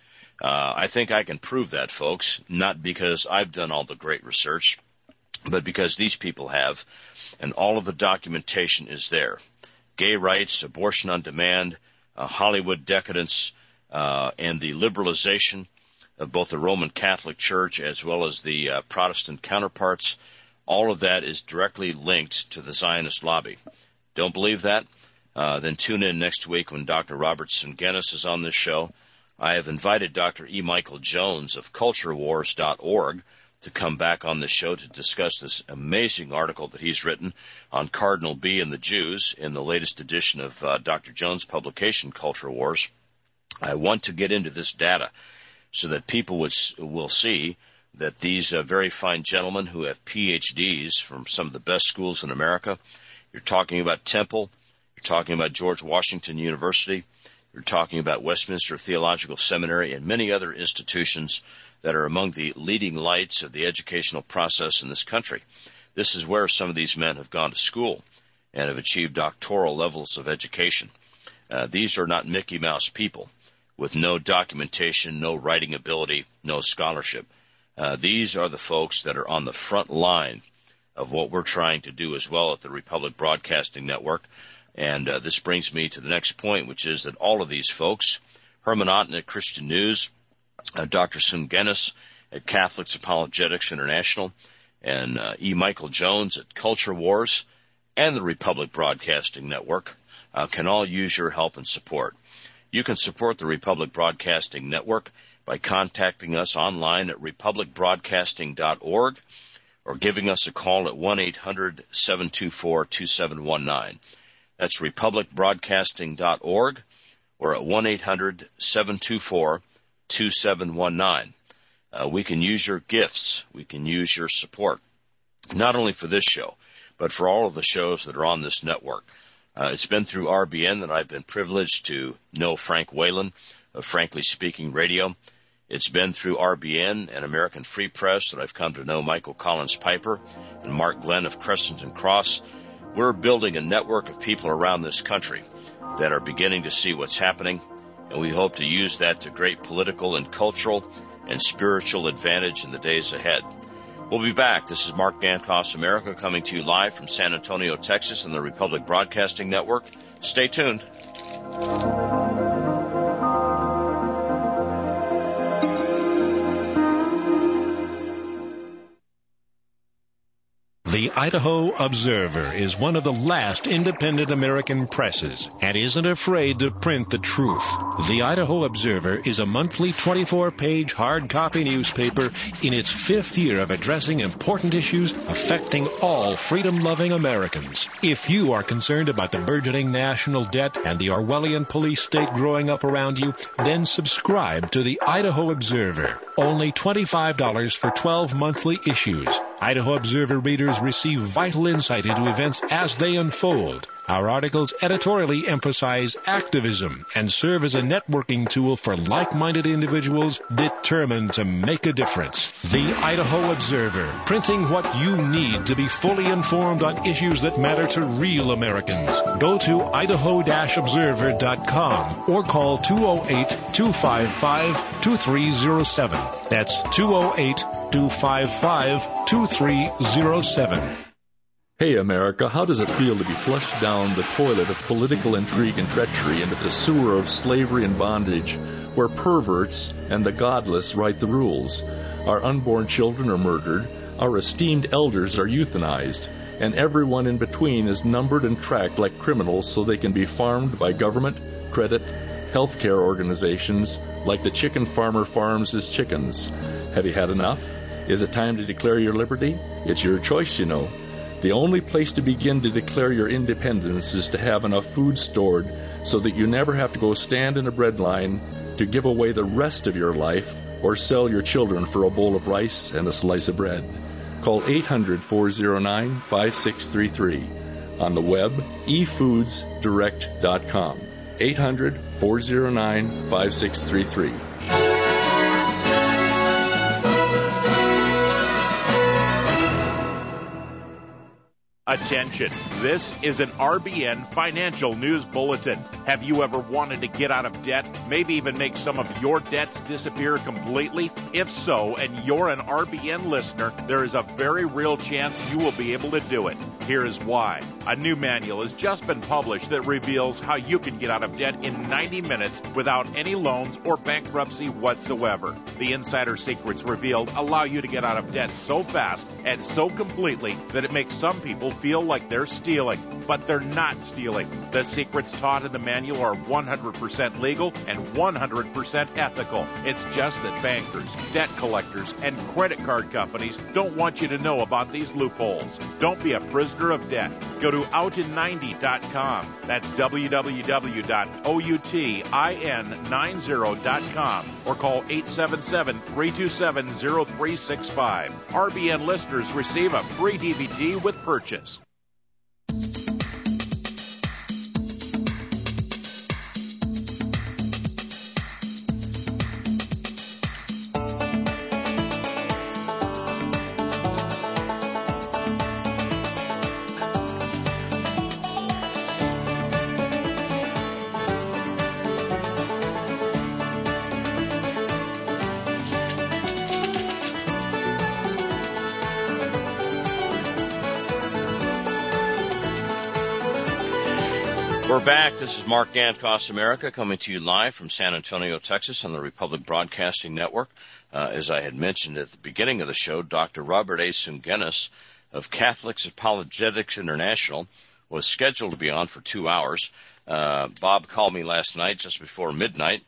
Uh, I think I can prove that, folks, not because I've done all the great research, but because these people have, and all of the documentation is there. Gay rights, abortion on demand, uh, Hollywood decadence, uh, and the liberalization of both the Roman Catholic Church as well as the uh, Protestant counterparts, all of that is directly linked to the Zionist lobby. Don't believe that? Uh, then tune in next week when Doctor Robert Sungenis is on this show. I have invited Doctor E. Michael Jones of culture wars dot org to come back on the show to discuss this amazing article that he's written on Cardinal B and the Jews in the latest edition of uh, Doctor Jones' publication, Culture Wars. I want to get into this data so that people would, will see that these uh, very fine gentlemen who have P H Ds from some of the best schools in America, you're talking about Temple, you're talking about George Washington University, you're talking about Westminster Theological Seminary, and many other institutions that are among the leading lights of the educational process in this country. This is where some of these men have gone to school and have achieved doctoral levels of education. Uh, these are not Mickey Mouse people with no documentation, no writing ability, no scholarship. Uh, these are the folks that are on the front line of what we're trying to do as well at the Republic Broadcasting Network. And uh, this brings me to the next point, which is that all of these folks, Herman Otten at Christian News, uh, Doctor Sungenis at Catholics Apologetics International, and uh, E. Michael Jones at Culture Wars and the Republic Broadcasting Network uh, can all use your help and support. You can support the Republic Broadcasting Network by contacting us online at republic broadcasting dot org or giving us a call at one eight hundred seven two four two seven one nine. That's republic broadcasting dot org or at one eight hundred seven two four two seven one nine. Uh, we can use your gifts. We can use your support, not only for this show, but for all of the shows that are on this network. Uh, it's been through R B N that I've been privileged to know Frank Whalen of Frankly Speaking Radio. It's been through R B N and American Free Press that I've come to know Michael Collins Piper and Mark Glenn of Crescent and Cross. We're building a network of people around this country that are beginning to see what's happening, and we hope to use that to great political and cultural and spiritual advantage in the days ahead. We'll be back. This is Mark Dankoff's America coming to you live from San Antonio, Texas, on the Republic Broadcasting Network. Stay tuned. The Idaho Observer is one of the last independent American presses and isn't afraid to print the truth. The Idaho Observer is a monthly twenty-four page hard copy newspaper in its fifth year of addressing important issues affecting all freedom-loving Americans. If you are concerned about the burgeoning national debt and the Orwellian police state growing up around you, then subscribe to the Idaho Observer. Only twenty-five dollars for twelve monthly issues. Idaho Observer readers receive vital insight into events as they unfold. Our articles editorially emphasize activism and serve as a networking tool for like-minded individuals determined to make a difference. The Idaho Observer, printing what you need to be fully informed on issues that matter to real Americans. Go to idaho dash observer dot com or call two oh eight, two five five, two three oh seven. That's two oh eight, two five five, two three oh seven. Hey, America, how does it feel to be flushed down the toilet of political intrigue and treachery into the sewer of slavery and bondage, where perverts and the godless write the rules? Our unborn children are murdered, our esteemed elders are euthanized, and everyone in between is numbered and tracked like criminals so they can be farmed by government, credit, healthcare organizations like the chicken farmer farms his chickens. Have you had enough? Is it time to declare your liberty? It's your choice, you know. The only place to begin to declare your independence is to have enough food stored so that you never have to go stand in a bread line to give away the rest of your life or sell your children for a bowl of rice and a slice of bread. Call eight hundred, four oh nine, five six three three. On the web, e foods direct dot com. eight hundred, four oh nine, five six three three. Attention, this is an R B N Financial News Bulletin. Have you ever wanted to get out of debt, maybe even make some of your debts disappear completely? If so, and you're an R B N listener, there is a very real chance you will be able to do it. Here is why. A new manual has just been published that reveals how you can get out of debt in ninety minutes without any loans or bankruptcy whatsoever. The insider secrets revealed allow you to get out of debt so fast and so completely that it makes some people feel like they're stealing, but they're not stealing. The secrets taught in the manual are one hundred percent legal and one hundred percent ethical. It's just that bankers, debt collectors, and credit card companies don't want you to know about these loopholes. Don't be a prisoner of debt. Go to out in ninety dot com. That's w w w dot outin ninety dot com or call eight seven seven, three two seven, zero three six five. R B N listeners receive a free D V D with purchase. We're back. This is Mark Dankoff America coming to you live from San Antonio, Texas on the Republic Broadcasting Network. Uh, as I had mentioned at the beginning of the show, Doctor Robert A. Sungenis of Catholics Apologetics International was scheduled to be on for two hours. Uh, Bob called me last night just before midnight.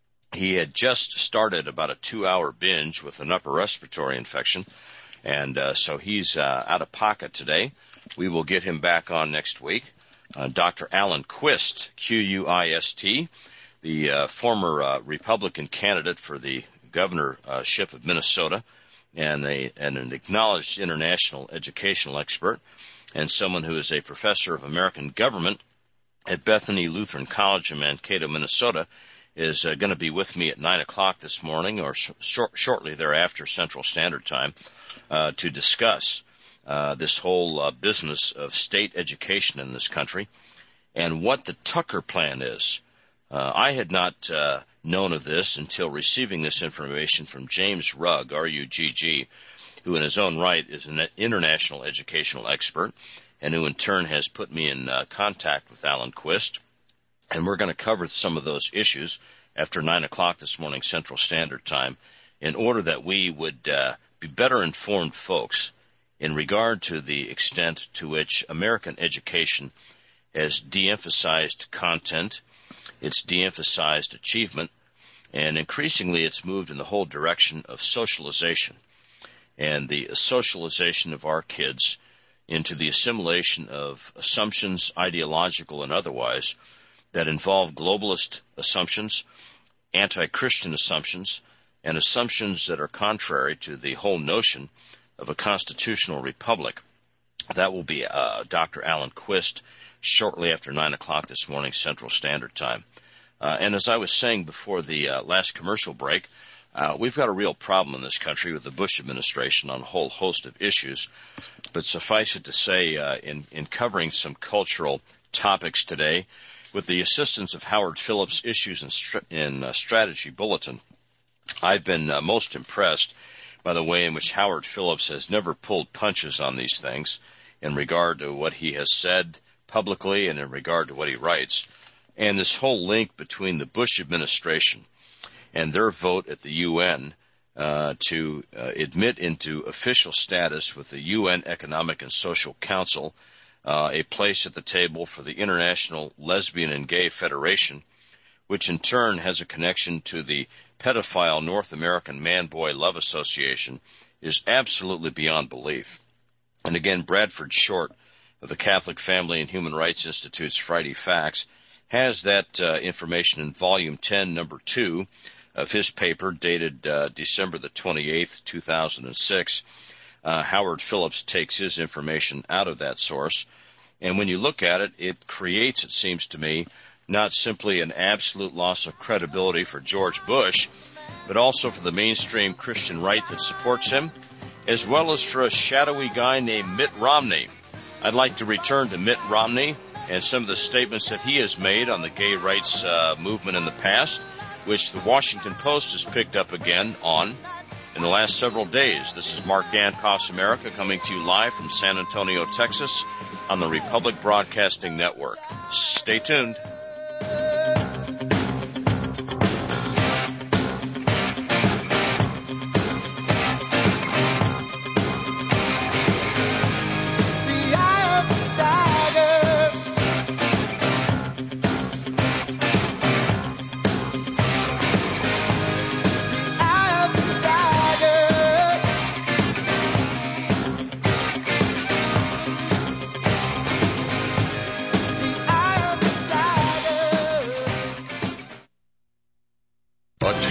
He had just started about a two-hour binge with an upper respiratory infection, and uh, so he's uh, out of pocket today. We will get him back on next week. Uh, Doctor Alan Quist, Q U I S T, the uh, former uh, Republican candidate for the governorship of Minnesota, and, a, and an acknowledged international educational expert, and someone who is a professor of American government at Bethany Lutheran College in Mankato, Minnesota, is uh, going to be with me at nine o'clock this morning or sh- short, shortly thereafter Central Standard Time uh, to discuss Uh, this whole uh, business of state education in this country and what the Tucker Plan is. Uh, I had not uh, known of this until receiving this information from James Rugg, R U G G, who in his own right is an international educational expert and who in turn has put me in uh, contact with Alan Quist. And we're going to cover some of those issues after nine o'clock this morning Central Standard Time in order that we would uh, be better informed folks in regard to the extent to which American education has de-emphasized content, it's de-emphasized achievement, and increasingly it's moved in the whole direction of socialization and the socialization of our kids into the assimilation of assumptions, ideological and otherwise, that involve globalist assumptions, anti-Christian assumptions, and assumptions that are contrary to the whole notion of a constitutional republic. That will be uh, Doctor Alan Quist shortly after nine o'clock this morning Central Standard Time. Uh, and as I was saying before the uh, last commercial break, uh, we've got a real problem in this country with the Bush administration on a whole host of issues. But suffice it to say, uh, in, in covering some cultural topics today, with the assistance of Howard Phillips' Issues and Str- in, uh, Strategy Bulletin, I've been uh, most impressed by the way in which Howard Phillips has never pulled punches on these things in regard to what he has said publicly and in regard to what he writes. And this whole link between the Bush administration and their vote at the U N uh, to uh, admit into official status with the U N Economic and Social Council uh, a place at the table for the International Lesbian and Gay Federation, which in turn has a connection to the pedophile North American Man-Boy Love Association, is absolutely beyond belief. And again, Bradford Short of the Catholic Family and Human Rights Institute's Friday Facts has that uh, information in volume ten, number two of his paper dated uh, December the twenty-eighth, two thousand six. Uh, Howard Phillips takes his information out of that source. And when you look at it, it creates, it seems to me, not simply an absolute loss of credibility for George Bush, but also for the mainstream Christian right that supports him, as well as for a shadowy guy named Mitt Romney. I'd like to return to Mitt Romney and some of the statements that he has made on the gay rights uh, movement in the past, which the Washington Post has picked up again on in the last several days. This is Mark Dankoff America coming to you live from San Antonio, Texas on the Republic Broadcasting Network. Stay tuned.